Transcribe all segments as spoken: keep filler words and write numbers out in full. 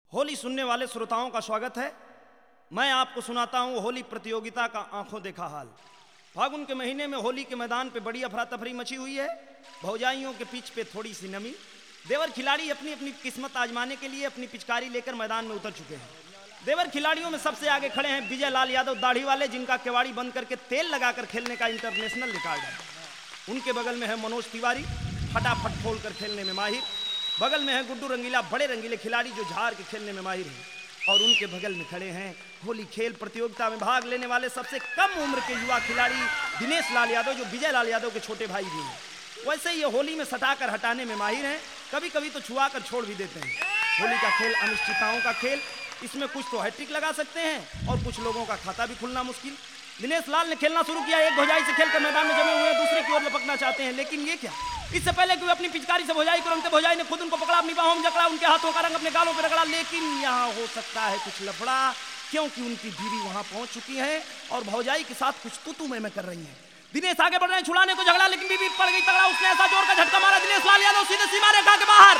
होली सुनने वाले श्रोताओं का स्वागत है। मैं आपको सुनाता हूँ होली प्रतियोगिता का आंखों देखा हाल। फागुन के महीने में होली के मैदान पे बड़ी अफरा तफरी मची हुई है। भौजाइयों के पिच पे थोड़ी सी नमी। देवर खिलाड़ी अपनी अपनी किस्मत आजमाने के लिए अपनी पिचकारी लेकर मैदान में उतर चुके हैं। देवर खिलाड़ियों में सबसे आगे खड़े हैं विजय लाल यादव दाढ़ी वाले, जिनका केवाड़ी बंद करके तेल लगाकर खेलने का इंटरनेशनल रिकॉर्ड है। उनके बगल में है मनोज तिवारी, फटाफट खोल कर खेलने में माहिर। बगल में है गुड्डू रंगीला, बड़े रंगीले खिलाड़ी जो झाड़ के खेलने में माहिर हैं। और उनके बगल में खड़े हैं होली खेल प्रतियोगिता में भाग लेने वाले सबसे कम उम्र के युवा खिलाड़ी दिनेश लाल यादव, जो विजय लाल यादव के छोटे भाई भी हैं। वैसे ये होली में सटाकर हटाने में माहिर हैं, कभी कभी तो छुआ कर छोड़ भी देते हैं। होली का खेल अनिश्चितताओं का खेल, इसमें कुछ तो हैट्रिक लगा सकते हैं और कुछ लोगों का खाता भी खुलना मुश्किल। दिनेश लाल ने खेलना शुरू किया, एक भौजाई से खेलकर मैदान में जमे हुए दूसरे की ओर लपकना चाहते हैं, लेकिन ये क्या, इससे पहले कि वे अपनी पिचकारी से भौजाई को रंगते, भौजाई ने खुद उनको पकड़ा, अपनी बाहों में जकड़ा, उनके हाथों का रंग अपने गालों पर रगड़ा। लेकिन यहाँ हो सकता है कुछ लफड़ा, क्योंकि उनकी बीवी वहां पहुंच चुकी है और भौजाई के साथ कुछ तू में कर रही है। दिनेश आगे बढ़ रहे हैं छुड़ाने को, झगड़ा, लेकिन बीवी पड़ गई तगड़ा। उसने ऐसा जोर का झटका मारा, दिनेश लाल यादव सीधे सीमा रेखा के बाहर।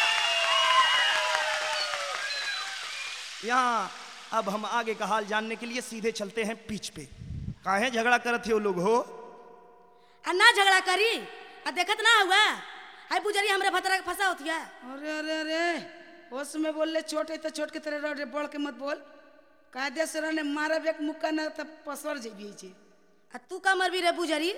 यहाँ अब हम आगे का हाल जानने के लिए सीधे चलते हैं पिच पे। काहे झगड़ा करत हो लोग हो? ना झगड़ा करी, आ देखत ना हुआ आई पुजारी हमरे भतरा के फंसा होती है। अरे अरे अरे होश में बोल ले, छोटे तो छोट के तरह रे, बढ़ के मत बोल। कायदे से रहने मारे एक मुक्का ना तब पसर जेबी छे। आ तू का मरबी रे पुजारी?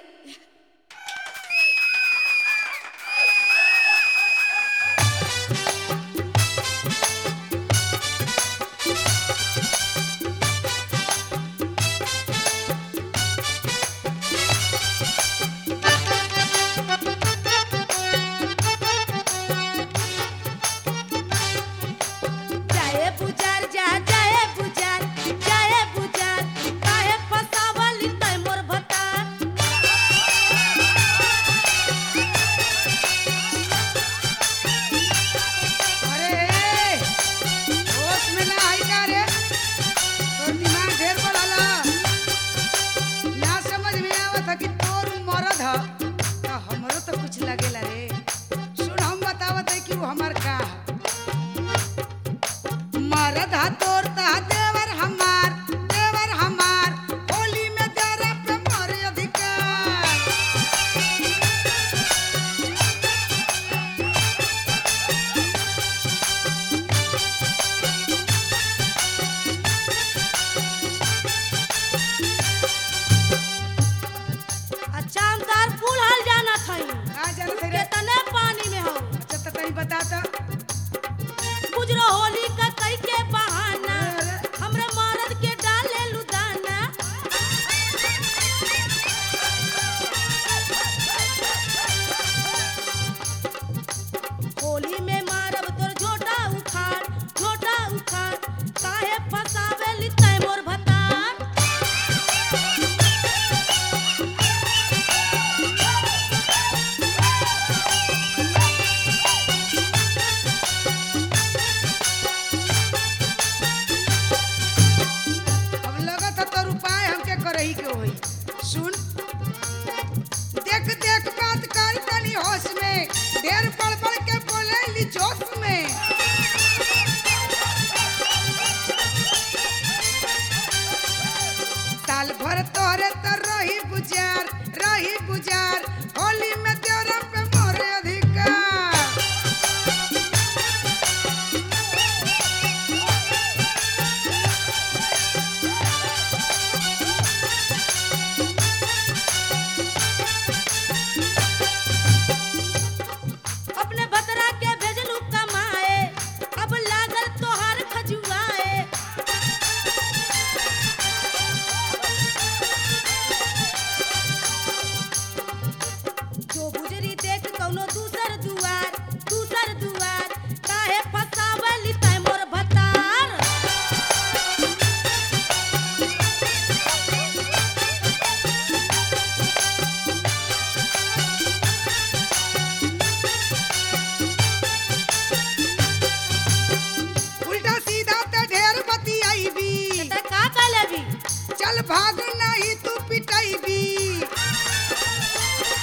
भाग नहीं तू पिटाईबी।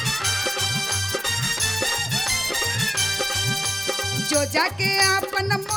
जो जाके आपन